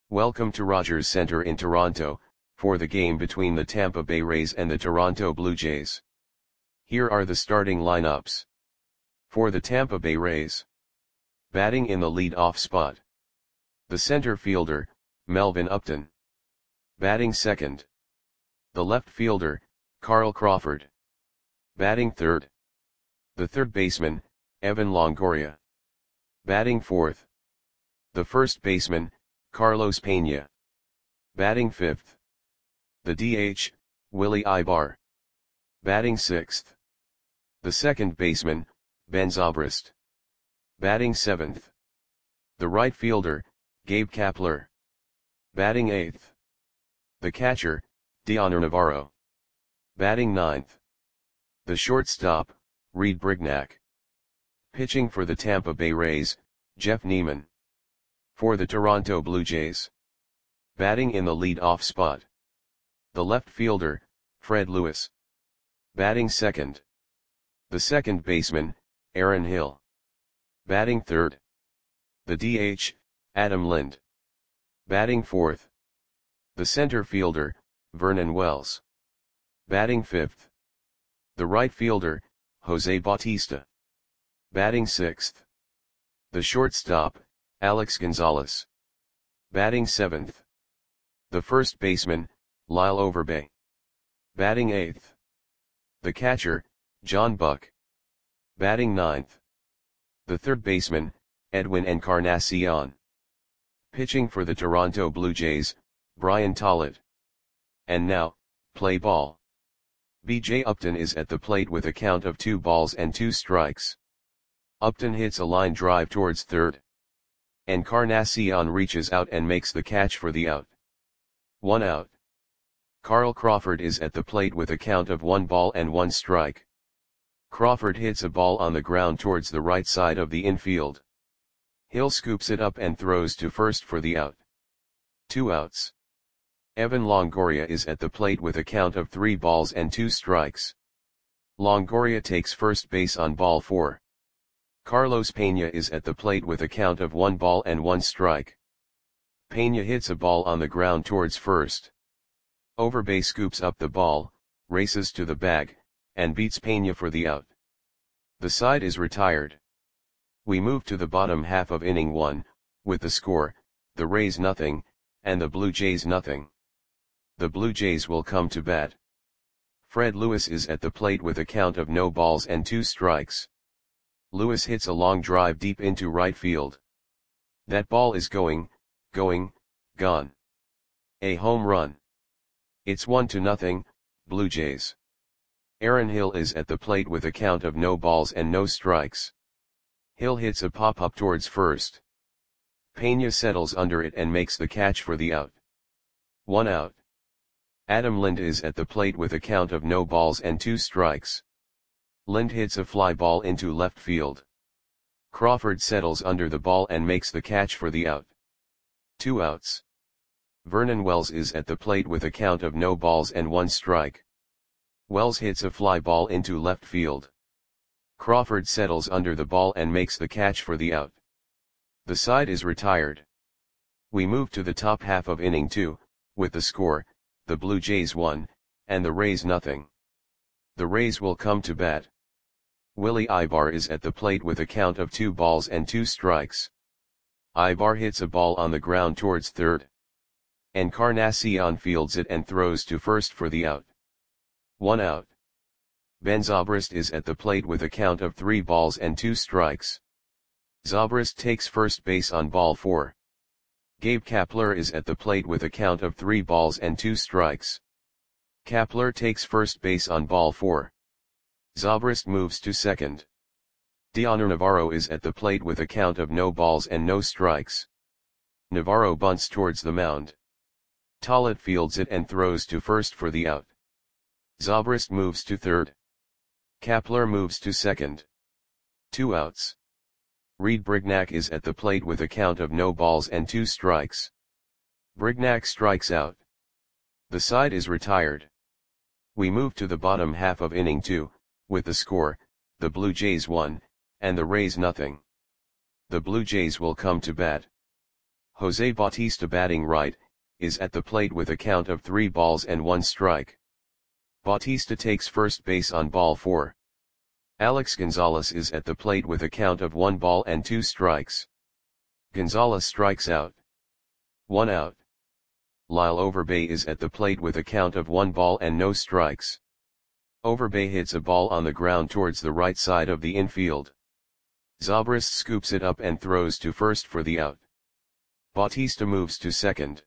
Welcome to Rogers Centre in Toronto, for the game between the Tampa Bay Rays and the Toronto Blue Jays. Here are the starting lineups. For the Tampa Bay Rays. Batting in the lead-off spot. The center fielder, Melvin Upton. Batting second. The left fielder, Carl Crawford. Batting third. The third baseman, Evan Longoria. Batting fourth. The first baseman, Carlos Pena. Batting fifth. The DH, Willie Ibar. Batting sixth. The second baseman, Ben Zobrist. Batting seventh. The right fielder, Gabe Kapler. Batting eighth. The catcher, Dioner Navarro. Batting ninth. The shortstop, Reed Brignac. Pitching for the Tampa Bay Rays, Jeff Neiman. For the Toronto Blue Jays. Batting in the lead-off spot. The left fielder, Fred Lewis. Batting second. The second baseman, Aaron Hill. Batting third. The DH, Adam Lind. Batting fourth. The center fielder, Vernon Wells. Batting fifth. The right fielder, Jose Bautista. Batting sixth. The shortstop, Alex Gonzalez. Batting seventh. The first baseman, Lyle Overbay. Batting eighth. The catcher, John Buck. Batting ninth. The third baseman, Edwin Encarnacion. Pitching for the Toronto Blue Jays, Brian Tollett. And now, play ball. B.J. Upton is at the plate with a count of 2 balls and 2 strikes. Upton hits a line drive towards third. Encarnacion reaches out and makes the catch for the out. 1 out. Carl Crawford is at the plate with a count of 1 ball and 1 strike. Crawford hits a ball on the ground towards the right side of the infield. Hill scoops it up and throws to first for the out. 2 outs. Evan Longoria is at the plate with a count of 3 balls and 2 strikes. Longoria takes first base on ball 4. Carlos Pena is at the plate with a count of 1 ball and 1 strike. Pena hits a ball on the ground towards first. Overbay scoops up the ball, races to the bag, and beats Pena for the out. The side is retired. We move to the bottom half of inning 1, with the score, the Rays nothing, and the Blue Jays nothing. The Blue Jays will come to bat. Fred Lewis is at the plate with a count of no balls and 2 strikes. Lewis hits a long drive deep into right field. That ball is going, gone. A home run. It's 1-0, Blue Jays. Aaron Hill is at the plate with a count of no balls and no strikes. Hill hits a pop-up towards first. Pena settles under it and makes the catch for the out. 1 out. Adam Lind is at the plate with a count of no balls and 2 strikes. Lind hits a fly ball into left field. Crawford settles under the ball and makes the catch for the out. 2 outs. Vernon Wells is at the plate with a count of no balls and 1 strike. Wells hits a fly ball into left field. Crawford settles under the ball and makes the catch for the out. The side is retired. We move to the top half of inning 2, with the score, the Blue Jays 1, and the Rays nothing. The Rays will come to bat. Willie Ibar is at the plate with a count of 2 balls and 2 strikes. Ibar hits a ball on the ground towards third. Encarnacion fields it and throws to first for the out. 1 out. Ben Zobrist is at the plate with a count of 3 balls and 2 strikes. Zobrist takes first base on ball 4. Gabe Kapler is at the plate with a count of 3 balls and 2 strikes. Kapler takes first base on ball 4. Zobrist moves to second. Dioner Navarro is at the plate with a count of no balls and no strikes. Navarro bunts towards the mound. Tollett fields it and throws to first for the out. Zobrist moves to third. Kapler moves to second. 2 outs. Reed Brignac is at the plate with a count of no balls and 2 strikes. Brignac strikes out. The side is retired. We move to the bottom half of inning 2, with the score, the Blue Jays 1, and the Rays nothing. The Blue Jays will come to bat. Jose Bautista batting right, is at the plate with a count of 3 balls and 1 strike. Bautista takes first base on ball 4. Alex Gonzalez is at the plate with a count of 1 ball and 2 strikes. Gonzalez strikes out. 1 out. Lyle Overbay is at the plate with a count of 1 ball and no strikes. Overbay hits a ball on the ground towards the right side of the infield. Zobrist scoops it up and throws to first for the out. Bautista moves to second.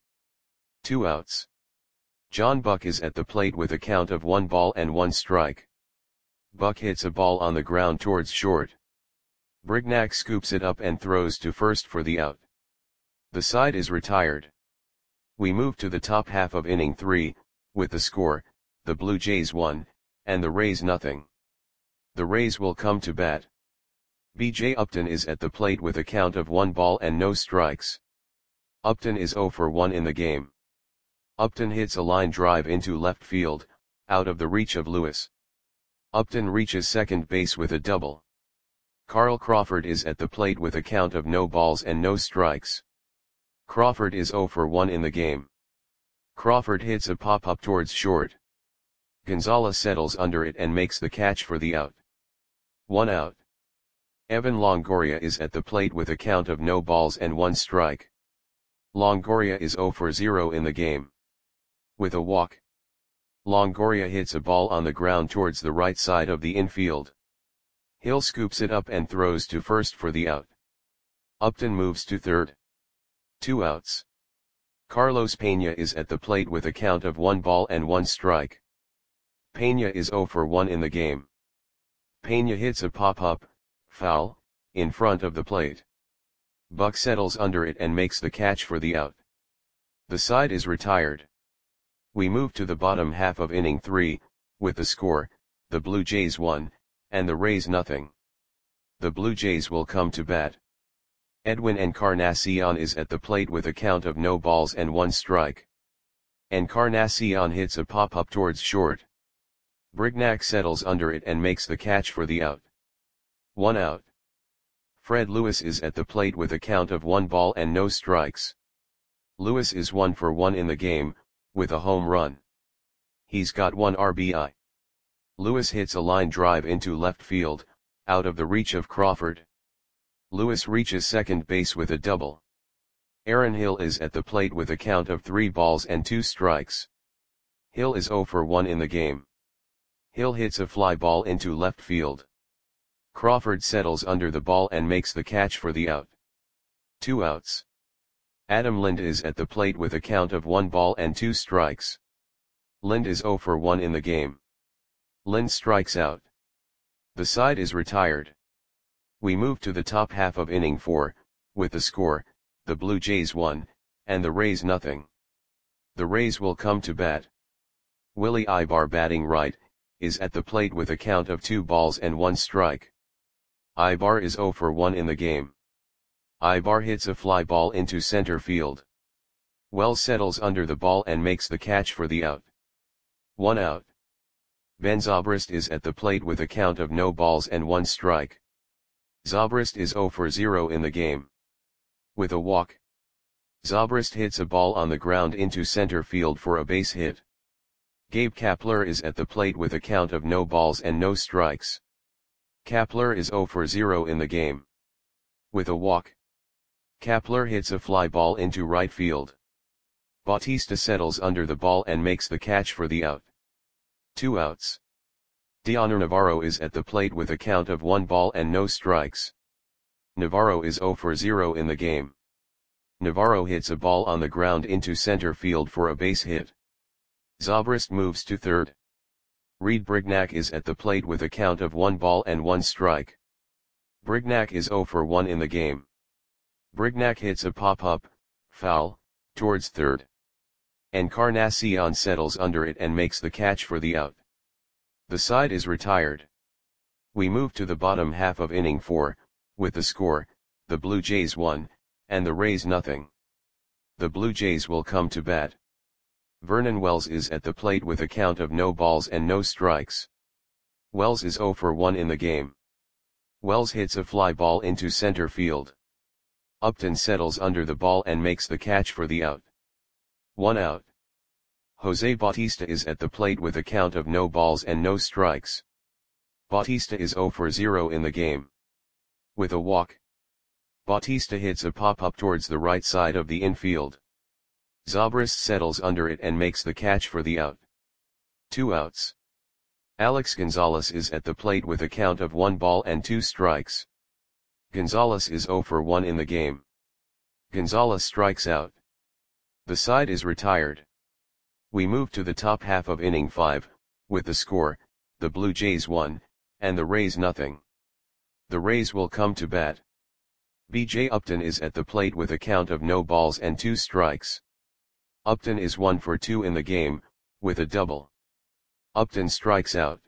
2 outs. John Buck is at the plate with a count of 1 ball and 1 strike. Buck hits a ball on the ground towards short. Brignac scoops it up and throws to first for the out. The side is retired. We move to the top half of inning 3, with the score, the Blue Jays 1, and the Rays nothing. The Rays will come to bat. B.J. Upton is at the plate with a count of 1 ball and no strikes. Upton is 0 for 1 in the game. Upton hits a line drive into left field, out of the reach of Lewis. Upton reaches second base with a double. Carl Crawford is at the plate with a count of no balls and no strikes. Crawford is 0 for 1 in the game. Crawford hits a pop-up towards short. Gonzalez settles under it and makes the catch for the out. 1 out. Evan Longoria is at the plate with a count of no balls and 1 strike. Longoria is 0 for 0 in the game. With a walk. Longoria hits a ball on the ground towards the right side of the infield. Hill scoops it up and throws to first for the out. Upton moves to third. 2 outs. Carlos Pena is at the plate with a count of 1 ball and 1 strike. Pena is 0 for 1 in the game. Pena hits a pop-up, foul, in front of the plate. Buck settles under it and makes the catch for the out. The side is retired. We move to the bottom half of inning 3, with the score, the Blue Jays 1, and the Rays nothing. The Blue Jays will come to bat. Edwin Encarnacion is at the plate with a count of no balls and 1 strike. Encarnacion hits a pop-up towards short. Brignac settles under it and makes the catch for the out. 1 out. Fred Lewis is at the plate with a count of 1 ball and no strikes. Lewis is 1 for 1 in the game, with a home run. He's got 1 RBI. Lewis hits a line drive into left field, out of the reach of Crawford. Lewis reaches second base with a double. Aaron Hill is at the plate with a count of 3 balls and 2 strikes. Hill is 0 for 1 in the game. Hill hits a fly ball into left field. Crawford settles under the ball and makes the catch for the out. 2 outs. Adam Lind is at the plate with a count of 1 ball and 2 strikes. Lind is 0 for 1 in the game. Lind strikes out. The side is retired. We move to the top half of inning 4, with the score, the Blue Jays 1, and the Rays nothing. The Rays will come to bat. Willie Ibar batting right, is at the plate with a count of 2 balls and 1 strike. Ibar is 0 for 1 in the game. Ibar hits a fly ball into center field. Wells settles under the ball and makes the catch for the out. 1 out. Ben Zobrist is at the plate with a count of no balls and 1 strike. Zobrist is 0 for 0 in the game. With a walk. Zobrist hits a ball on the ground into center field for a base hit. Gabe Kapler is at the plate with a count of no balls and no strikes. Kapler is 0 for 0 in the game. With a walk. Kapler hits a fly ball into right field. Bautista settles under the ball and makes the catch for the out. 2 outs. Dioner Navarro is at the plate with a count of 1 ball and no strikes. Navarro is 0 for 0 in the game. Navarro hits a ball on the ground into center field for a base hit. Zobrist moves to third. Reed Brignac is at the plate with a count of 1 ball and 1 strike. Brignac is 0 for 1 in the game. Brignac hits a pop-up, foul, towards third. Encarnacion settles under it and makes the catch for the out. The side is retired. We move to the bottom half of inning 4, with the score, the Blue Jays 1, and the Rays nothing. The Blue Jays will come to bat. Vernon Wells is at the plate with a count of no balls and no strikes. Wells is 0 for 1 in the game. Wells hits a fly ball into center field. Upton settles under the ball and makes the catch for the out. 1 out. Jose Bautista is at the plate with a count of no balls and no strikes. Bautista is 0 for 0 in the game. With a walk, Bautista hits a pop-up towards the right side of the infield. Zobrist settles under it and makes the catch for the out. 2 outs. Alex Gonzalez is at the plate with a count of 1 ball and 2 strikes. Gonzalez is 0 for 1 in the game. Gonzalez strikes out. The side is retired. We move to the top half of inning 5, with the score, the Blue Jays 1, and the Rays nothing. The Rays will come to bat. B.J. Upton is at the plate with a count of no balls and 2 strikes. Upton is 1 for 2 in the game, with a double. Upton strikes out.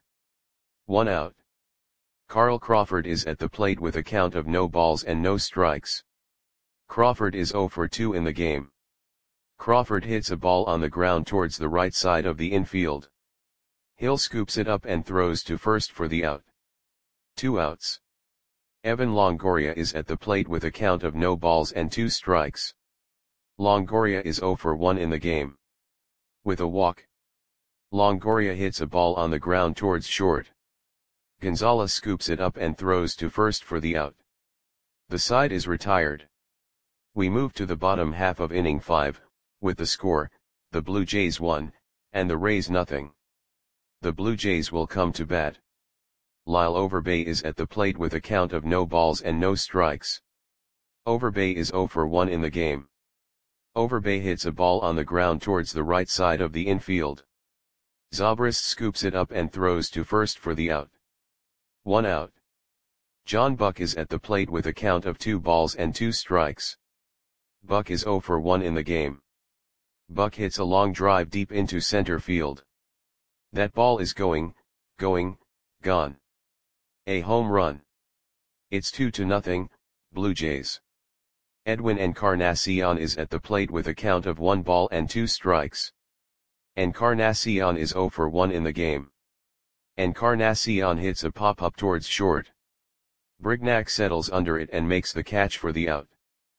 1 out. Carl Crawford is at the plate with a count of no balls and no strikes. Crawford is 0 for 2 in the game. Crawford hits a ball on the ground towards the right side of the infield. Hill scoops it up and throws to first for the out. 2 outs. Evan Longoria is at the plate with a count of no balls and 2 strikes. Longoria is 0 for 1 in the game. With a walk, Longoria hits a ball on the ground towards short. Gonzalez scoops it up and throws to first for the out. The side is retired. We move to the bottom half of inning 5, with the score, the Blue Jays 1, and the Rays nothing. The Blue Jays will come to bat. Lyle Overbay is at the plate with a count of no balls and no strikes. Overbay is 0 for 1 in the game. Overbay hits a ball on the ground towards the right side of the infield. Zobrist scoops it up and throws to first for the out. 1 out. John Buck is at the plate with a count of 2 balls and 2 strikes. Buck is 0 for 1 in the game. Buck hits a long drive deep into center field. That ball is gone. A home run. It's 2-0, Blue Jays. Edwin Encarnacion is at the plate with a count of 1 ball and 2 strikes. Encarnacion is 0 for 1 in the game. Encarnacion hits a pop-up towards short. Brignac settles under it and makes the catch for the out.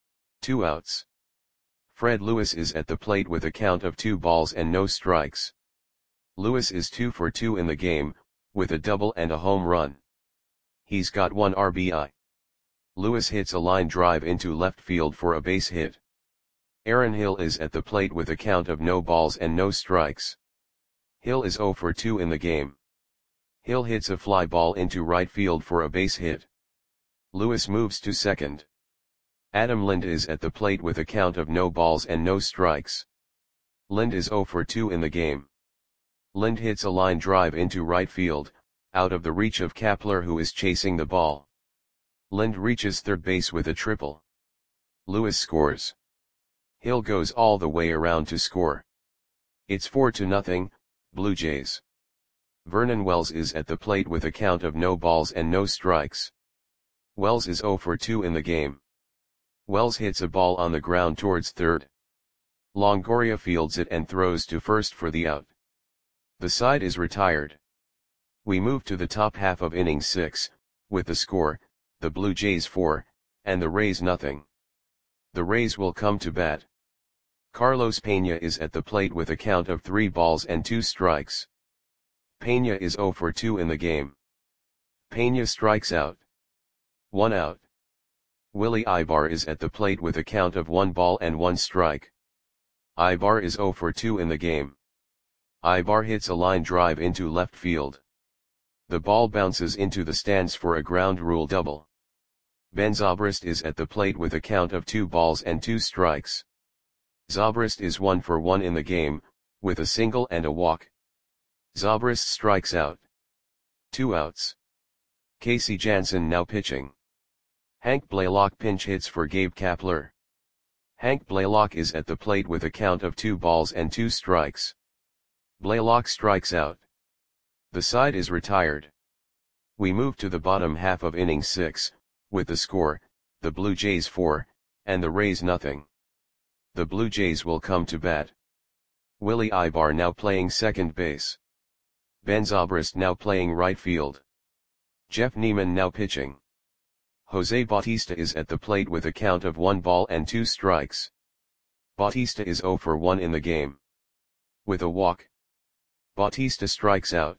2 outs. Fred Lewis is at the plate with a count of 2 balls and no strikes. Lewis is 2 for 2 in the game, with a double and a home run. He's got 1 RBI. Lewis hits a line drive into left field for a base hit. Aaron Hill is at the plate with a count of no balls and no strikes. Hill is 0 for 2 in the game. Hill hits a fly ball into right field for a base hit. Lewis moves to second. Adam Lind is at the plate with a count of no balls and no strikes. Lind is 0 for 2 in the game. Lind hits a line drive into right field, out of the reach of Kapler, who is chasing the ball. Lind reaches third base with a triple. Lewis scores. Hill goes all the way around to score. It's 4-0, Blue Jays. Vernon Wells is at the plate with a count of no balls and no strikes. Wells is 0 for 2 in the game. Wells hits a ball on the ground towards third. Longoria fields it and throws to first for the out. The side is retired. We move to the top half of inning 6, with the score, the Blue Jays 4, and the Rays nothing. The Rays will come to bat. Carlos Pena is at the plate with a count of 3 balls and 2 strikes. Pena is 0 for 2 in the game. Pena strikes out. 1 out. Willie Ibar is at the plate with a count of 1 ball and 1 strike. Ibar is 0 for 2 in the game. Ibar hits a line drive into left field. The ball bounces into the stands for a ground rule double. Ben Zobrist is at the plate with a count of 2 balls and 2 strikes. Zobrist is 1 for 1 in the game, with a single and a walk. Zobrist strikes out. 2 outs. Casey Janssen now pitching. Hank Blaylock pinch hits for Gabe Kapler. Hank Blaylock is at the plate with a count of 2 balls and 2 strikes. Blaylock strikes out. The side is retired. We move to the bottom half of inning 6, with the score, the Blue Jays 4, and the Rays nothing. The Blue Jays will come to bat. Willie Ibar now playing second base. Ben Zobrist now playing right field. Jeff Niemann now pitching. Jose Bautista is at the plate with a count of 1 ball and 2 strikes. Bautista is 0 for 1 in the game. With a walk, Bautista strikes out.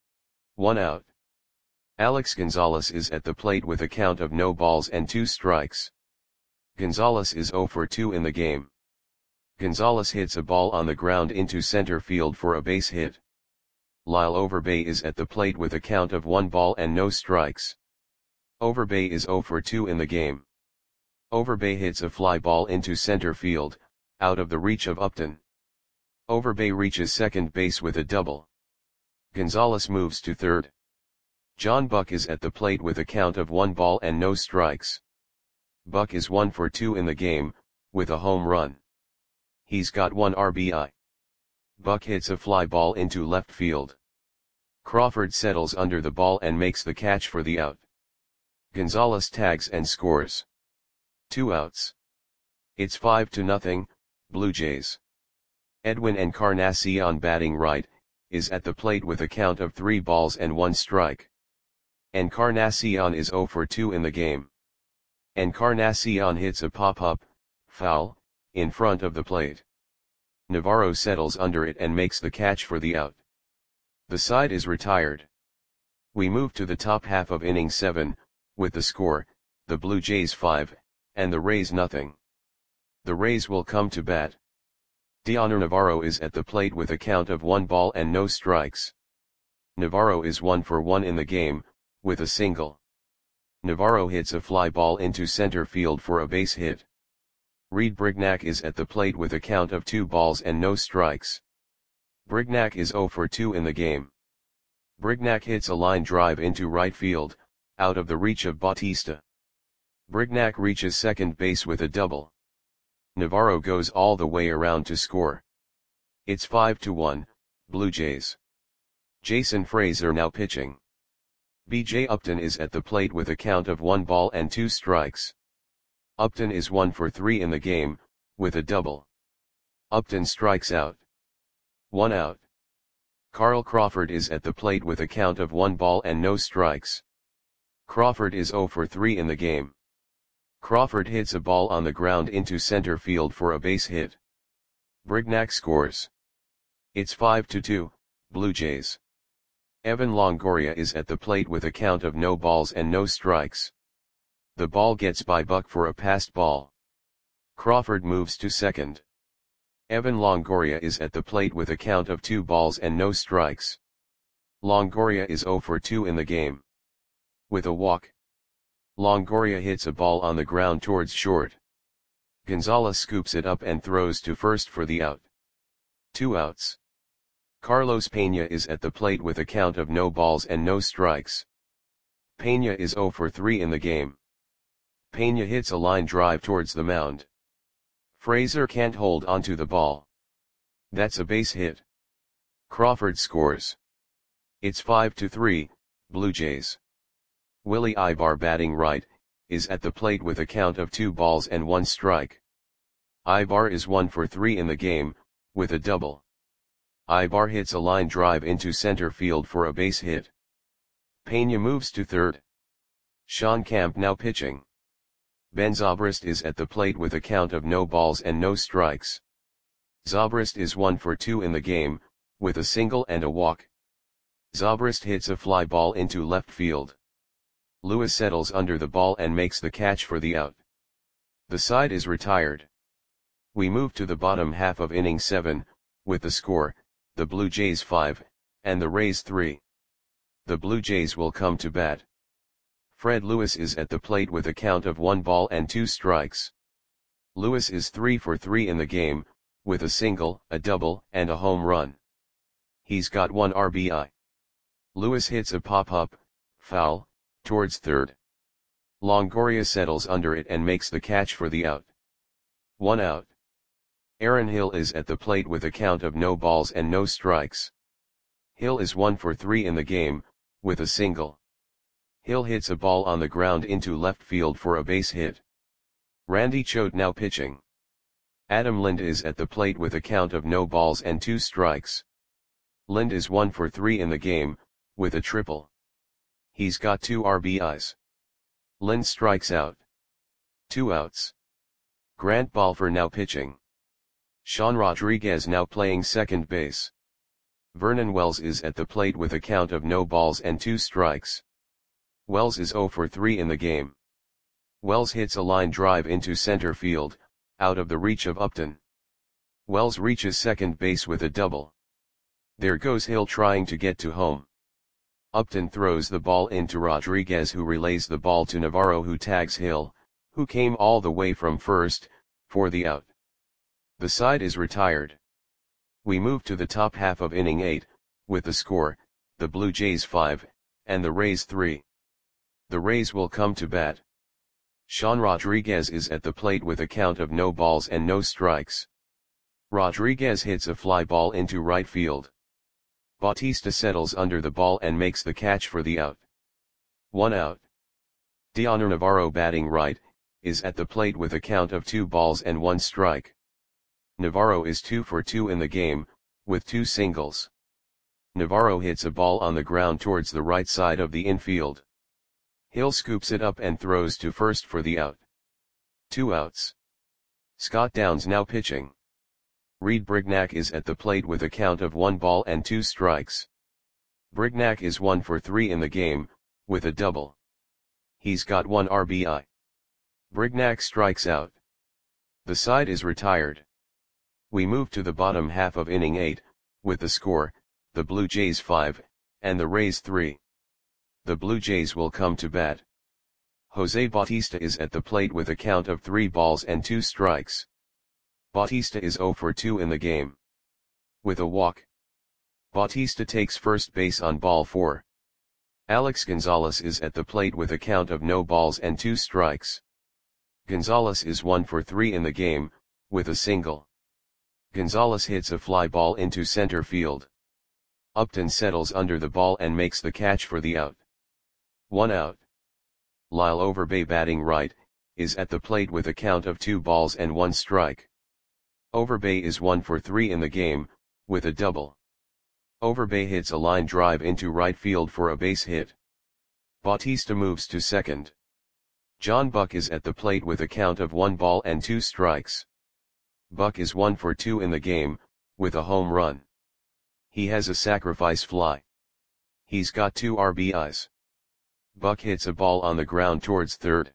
1 out. Alex Gonzalez is at the plate with a count of no balls and 2 strikes. Gonzalez is 0 for 2 in the game. Gonzalez hits a ball on the ground into center field for a base hit. Lyle Overbay is at the plate with a count of 1 ball and no strikes. Overbay is 0 for 2 in the game. Overbay hits a fly ball into center field, out of the reach of Upton. Overbay reaches second base with a double. Gonzalez moves to third. John Buck is at the plate with a count of 1 ball and no strikes. Buck is 1 for 2 in the game, with a home run. He's got 1 RBI. Buck hits a fly ball into left field. Crawford settles under the ball and makes the catch for the out. Gonzalez tags and scores. 2 outs. It's 5-0, Blue Jays. Edwin Encarnacion, batting right, is at the plate with a count of 3 balls and 1 strike. Encarnacion is 0 for 2 in the game. Encarnacion hits a pop-up, foul, in front of the plate. Navarro settles under it and makes the catch for the out. The side is retired. We move to the top half of inning 7, with the score, the Blue Jays 5, and the Rays nothing. The Rays will come to bat. Dioner Navarro is at the plate with a count of 1 ball and no strikes. Navarro is 1 for 1 in the game, with a single. Navarro hits a fly ball into center field for a base hit. Reed Brignac is at the plate with a count of 2 balls and no strikes. Brignac is 0 for 2 in the game. Brignac hits a line drive into right field, out of the reach of Bautista. Brignac reaches second base with a double. Navarro goes all the way around to score. It's 5-1, Blue Jays. Jason Frazier now pitching. B.J. Upton is at the plate with a count of 1 ball and 2 strikes. Upton is 1 for 3 in the game, with a double. Upton strikes out. 1 out. Carl Crawford is at the plate with a count of 1 ball and no strikes. Crawford is 0 for 3 in the game. Crawford hits a ball on the ground into center field for a base hit. Brignac scores. It's 5-2, Blue Jays. Evan Longoria is at the plate with a count of no balls and no strikes. The ball gets by Buck for a passed ball. Crawford moves to second. Evan Longoria is at the plate with a count of 2 balls and no strikes. Longoria is 0 for 2 in the game. With a walk, Longoria hits a ball on the ground towards short. Gonzalez scoops it up and throws to first for the out. 2 outs. Carlos Peña is at the plate with a count of no balls and no strikes. Peña is 0 for 3 in the game. Peña hits a line drive towards the mound. Frazier can't hold onto the ball. That's a base hit. Crawford scores. It's 5-3, Blue Jays. Willie Ibar, batting right, is at the plate with a count of 2 balls and 1 strike. Ibar is 1 for 3 in the game, with a double. Ibar hits a line drive into center field for a base hit. Peña moves to third. Sean Camp now pitching. Ben Zobrist is at the plate with a count of no balls and no strikes. Zobrist is 1 for 2 in the game, with a single and a walk. Zobrist hits a fly ball into left field. Lewis settles under the ball and makes the catch for the out. The side is retired. We move to the bottom half of inning 7, with the score, the Blue Jays 5, and the Rays 3. The Blue Jays will come to bat. Fred Lewis is at the plate with a count of 1 ball and 2 strikes. Lewis is 3 for 3 in the game, with a single, a double, and a home run. He's got 1 RBI. Lewis hits a pop-up, foul, towards third. Longoria settles under it and makes the catch for the out. 1 out. Aaron Hill is at the plate with a count of no balls and no strikes. Hill is 1 for 3 in the game, with a single. Hill hits a ball on the ground into left field for a base hit. Randy Choate now pitching. Adam Lind is at the plate with a count of no balls and 2 strikes. Lind is 1 for 3 in the game, with a triple. He's got 2 RBIs. Lynn strikes out. 2 outs. Grant Balfour now pitching. Sean Rodriguez now playing second base. Vernon Wells is at the plate with a count of no balls and 2 strikes. Wells is 0 for 3 in the game. Wells hits a line drive into center field, out of the reach of Upton. Wells reaches second base with a double. There goes Hill trying to get to home. Upton throws the ball into Rodriguez, who relays the ball to Navarro, who tags Hill, who came all the way from first, for the out. The side is retired. We move to the top half of inning 8, with the score, the Blue Jays 5, and the Rays 3. The Rays will come to bat. Sean Rodriguez is at the plate with a count of no balls and no strikes. Rodriguez hits a fly ball into right field. Bautista settles under the ball and makes the catch for the out. 1 out. Dioner Navarro, batting right, is at the plate with a count of 2 balls and 1 strike. Navarro is 2 for 2 in the game, with 2 singles. Navarro hits a ball on the ground towards the right side of the infield. Hill scoops it up and throws to first for the out. 2 outs. Scott Downs now pitching. Reed Brignac is at the plate with a count of 1 ball and 2 strikes. Brignac is 1 for 3 in the game, with a double. He's got 1 RBI. Brignac strikes out. The side is retired. We move to the bottom half of inning 8, with the score, the Blue Jays 5, and the Rays 3. The Blue Jays will come to bat. Jose Bautista is at the plate with a count of 3 balls and 2 strikes. Bautista is 0 for 2 in the game. With a walk. Bautista takes first base on ball 4. Alex Gonzalez is at the plate with a count of no balls and 2 strikes. Gonzalez is 1 for 3 in the game, with a single. Gonzalez hits a fly ball into center field. Upton settles under the ball and makes the catch for the out. 1 out. Lyle Overbay, batting right, is at the plate with a count of 2 balls and 1 strike. Overbay is 1 for 3 in the game, with a double. Overbay hits a line drive into right field for a base hit. Bautista moves to second. John Buck is at the plate with a count of 1 ball and 2 strikes. Buck is 1 for 2 in the game, with a home run. He has a sacrifice fly. He's got 2 RBIs. Buck hits a ball on the ground towards third.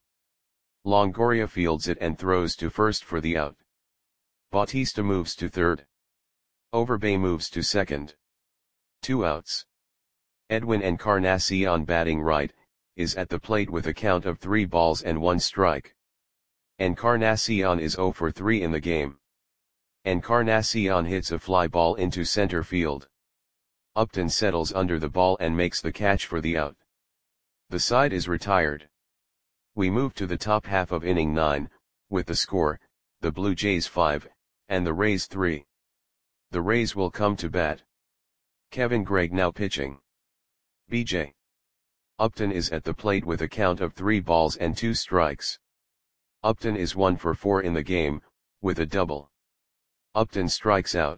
Longoria fields it and throws to first for the out. Bautista moves to third. Overbay moves to second. 2 outs. Edwin Encarnacion, batting right, is at the plate with a count of 3 balls and 1 strike. Encarnacion is 0 for 3 in the game. Encarnacion hits a fly ball into center field. Upton settles under the ball and makes the catch for the out. The side is retired. We move to the top half of inning 9, with the score, the Blue Jays 5, and the Rays 3. The Rays will come to bat. Kevin Gregg now pitching. BJ. Upton is at the plate with a count of 3 balls and 2 strikes. Upton is 1 for 4 in the game, with a double. Upton strikes out.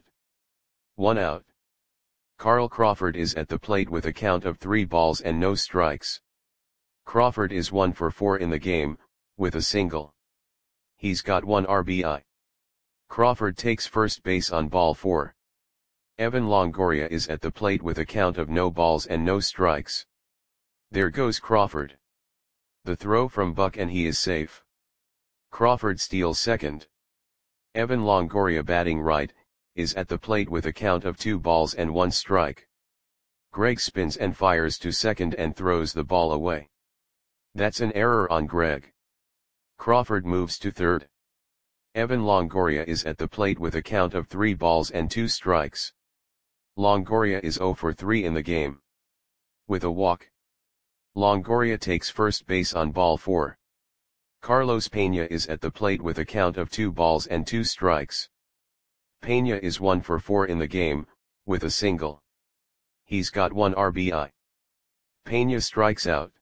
1 out. Carl Crawford is at the plate with a count of 3 balls and no strikes. Crawford is 1 for 4 in the game, with a single. He's got 1 RBI. Crawford takes first base on ball 4. Evan Longoria is at the plate with a count of no balls and no strikes. There goes Crawford. The throw from Buck and he is safe. Crawford steals second. Evan Longoria, batting right, is at the plate with a count of 2 balls and 1 strike. Gregg spins and fires to second and throws the ball away. That's an error on Gregg. Crawford moves to third. Evan Longoria is at the plate with a count of 3 balls and 2 strikes. Longoria is 0 for 3 in the game. With a walk. Longoria takes first base on ball 4. Carlos Pena is at the plate with a count of 2 balls and 2 strikes. Pena is 1 for 4 in the game, with a single. He's got 1 RBI. Pena strikes out.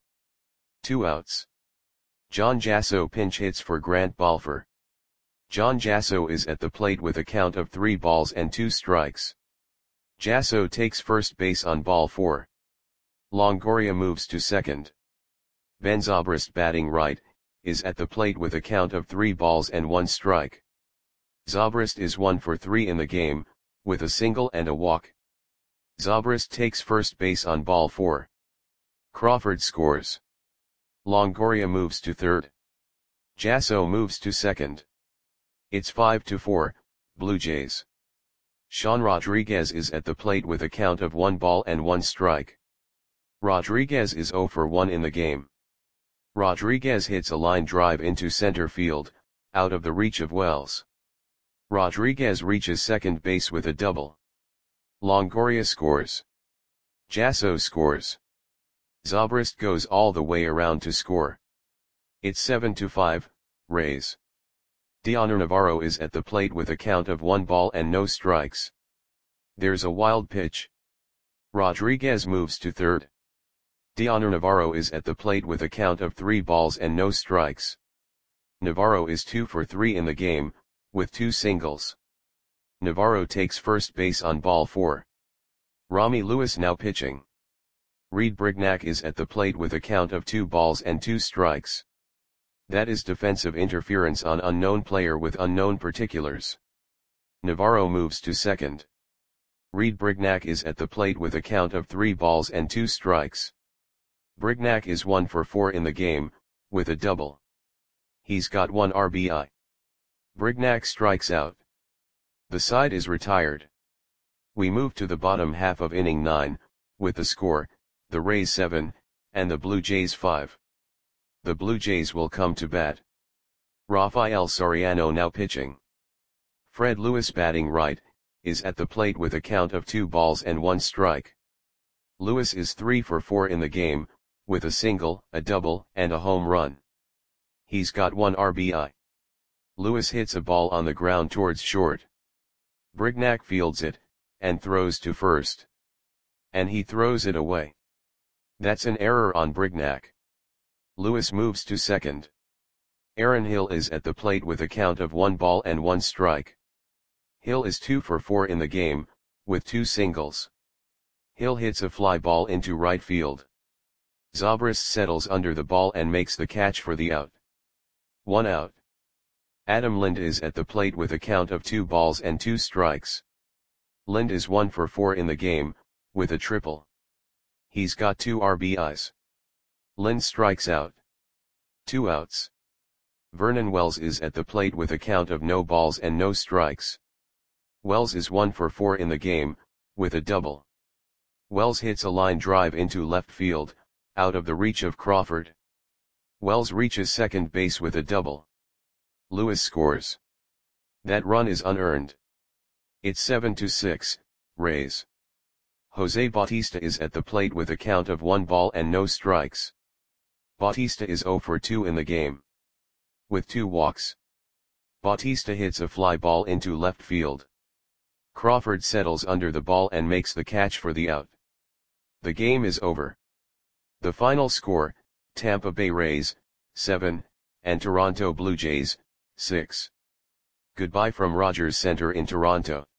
2 outs. John Jasso pinch hits for Grant Balfour. John Jasso is at the plate with a count of 3 balls and 2 strikes. Jasso takes first base on ball 4. Longoria moves to second. Ben Zobrist batting right, is at the plate with a count of 3 balls and 1 strike. Zobrist is 1 for 3 in the game, with a single and a walk. Zobrist takes first base on ball 4. Crawford scores. Longoria moves to third. Jasso moves to second. It's 5-4, Blue Jays. Sean Rodriguez is at the plate with a count of 1 ball and 1 strike. Rodriguez is 0 for 1 in the game. Rodriguez hits a line drive into center field, out of the reach of Wells. Rodriguez reaches second base with a double. Longoria scores. Jasso scores. Zobrist goes all the way around to score. It's 7-5, Rays. Dioner Navarro is at the plate with a count of 1 ball and no strikes. There's a wild pitch. Rodriguez moves to third. Dioner Navarro is at the plate with a count of 3 balls and no strikes. Navarro is 2 for 3 in the game, with 2 singles. Navarro takes first base on ball 4. Rami Lewis now pitching. Reed Brignac is at the plate with a count of 2 balls and 2 strikes. That is defensive interference on unknown player with unknown particulars. Navarro moves to second. Reed Brignac is at the plate with a count of 3 balls and 2 strikes. Brignac is 1 for 4 in the game, with a double. He's got 1 RBI. Brignac strikes out. The side is retired. We move to the bottom half of inning 9, with the score, the Rays 7, and the Blue Jays 5. The Blue Jays will come to bat. Rafael Soriano now pitching. Fred Lewis batting right, is at the plate with a count of 2 balls and 1 strike. Lewis is 3 for 4 in the game, with a single, a double, and a home run. He's got 1 RBI. Lewis hits a ball on the ground towards short. Brignac fields it, and throws to first. And he throws it away. That's an error on Brignac. Lewis moves to second. Aaron Hill is at the plate with a count of 1 ball and 1 strike. Hill is 2 for 4 in the game, with 2 singles. Hill hits a fly ball into right field. Zobrist settles under the ball and makes the catch for the out. 1 out. Adam Lind is at the plate with a count of 2 balls and 2 strikes. Lind is 1 for 4 in the game, with a triple. He's got 2 RBIs. Lind strikes out. 2 outs. Vernon Wells is at the plate with a count of no balls and no strikes. Wells is 1 for 4 in the game, with a double. Wells hits a line drive into left field, out of the reach of Crawford. Wells reaches second base with a double. Lewis scores. That run is unearned. It's 7-6, Rays. Jose Bautista is at the plate with a count of 1 ball and no strikes. Bautista is 0 for 2 in the game. With 2 walks. Bautista hits a fly ball into left field. Crawford settles under the ball and makes the catch for the out. The game is over. The final score, Tampa Bay Rays, 7, and Toronto Blue Jays, 6. Goodbye from Rogers Center in Toronto.